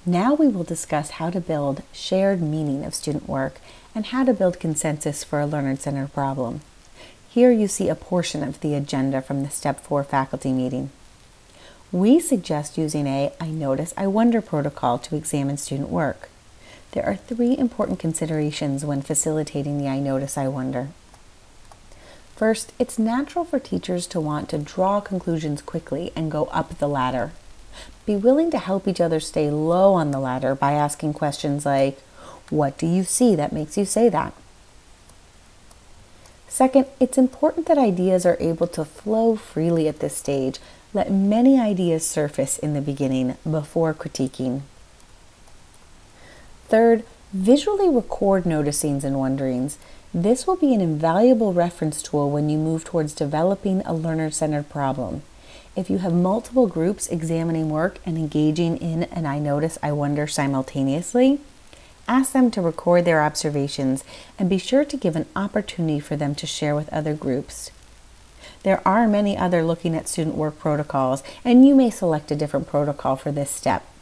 Now we will discuss how to build shared meaning of student work and how to build consensus for a learner-centered problem. Here you see a portion of the agenda from the Step 4 faculty meeting. We suggest using a I notice, I wonder protocol to examine student work. There are 3 important considerations when facilitating the I notice, I wonder. First, it's natural for teachers to want to draw conclusions quickly and go up the ladder. Be willing to help each other stay low on the ladder by asking questions like, what do you see that makes you say that? Second, it's important that ideas are able to flow freely at this stage. Let many ideas surface in the beginning before critiquing. Third, visually record noticings and wonderings. This will be an invaluable reference tool when you move towards developing a learner-centered problem. If you have multiple groups examining work and engaging in an I notice, I wonder simultaneously, ask them to record their observations and be sure to give an opportunity for them to share with other groups. There are many other looking at student work protocols, and you may select a different protocol for this step.